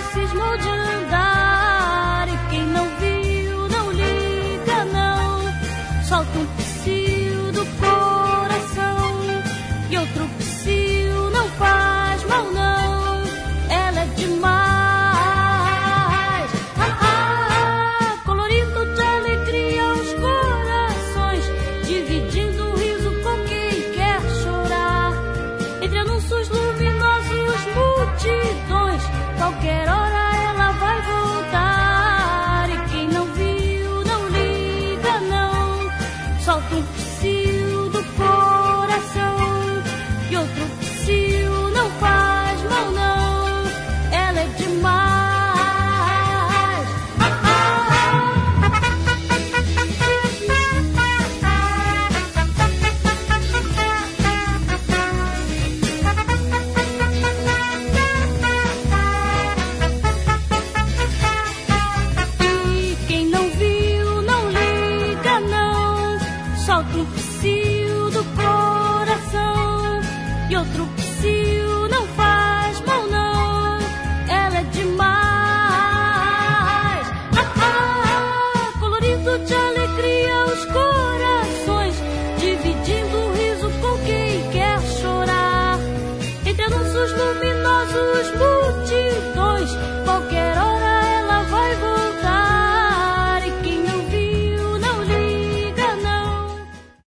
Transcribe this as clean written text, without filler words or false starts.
cismou de andar. E quem não viu, não liga não. Solta um psiu do coração e outro psiu não faz mal não. Ela é demais. Colorido de alegria os corações, dividindo o riso com quem quer chorar. Entre anúncios luminosos, multidões, qualquer hora ela vai voltar. E quem não viu, não liga não. Solta um psiu do coração e outro psiu não faz mal não. Ela é demais. E quem não viu, não liga não. Solta um psiu do coração e outro psiu não faz mal não. Ela é demais. Colorido de alegria os corações, dividindo o riso com quem quer chorar. Entre anúncios luminosos,